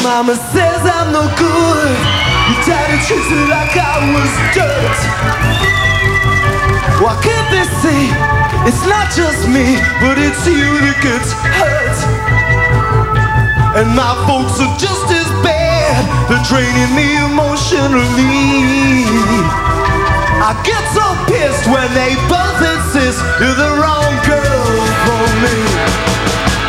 Mama says I'm no good. Your daddy treats me like I was dirt. Why can't they see it's not just me, but it's you that gets hurt? And my folks are just as bad. They're draining me emotionally. I get so pissed when they both insist you're the wrong girl for me.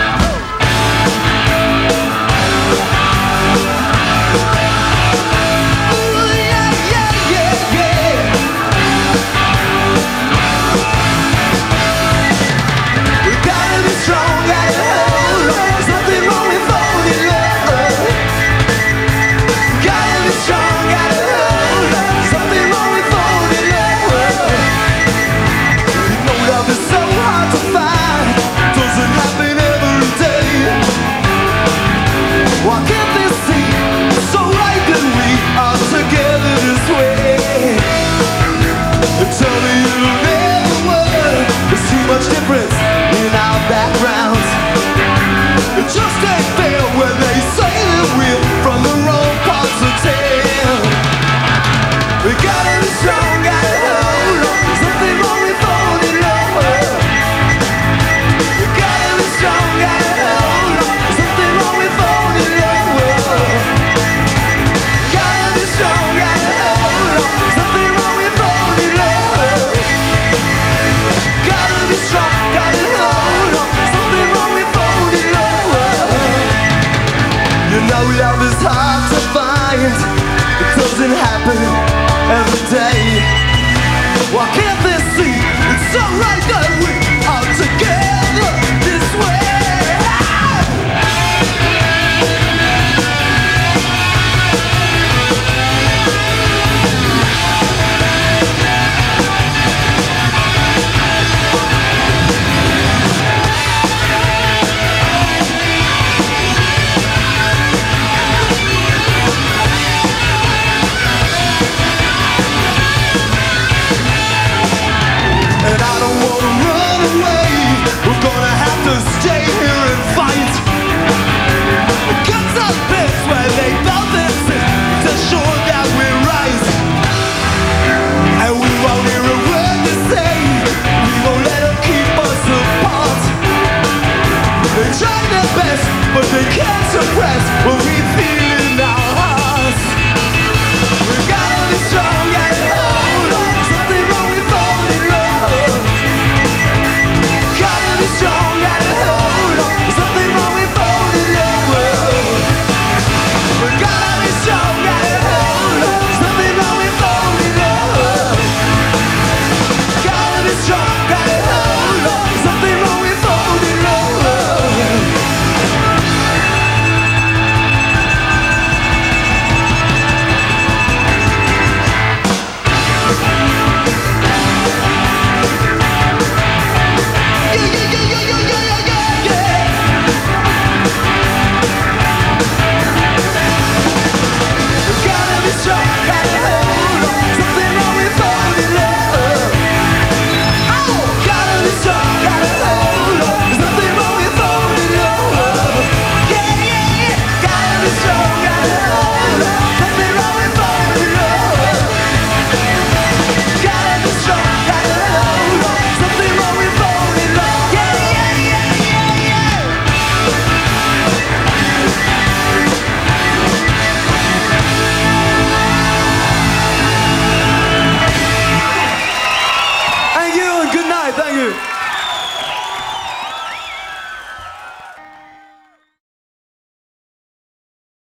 Difference in our backgrounds. It just ain't fair when they say that we're from the wrong parts of town. We gotta be strong, gotta hold on. There's nothing wrong with falling in love. We gotta be strong, gotta hold on. There's nothing wrong with falling in love. Gotta be strong, gotta hold on. There's nothing wrong with falling in love. Gotta be strong, gotta hold on. Something wrong with falling in love. You know love is hard to find. It doesn't happen every day. Why can't they see it's so right that we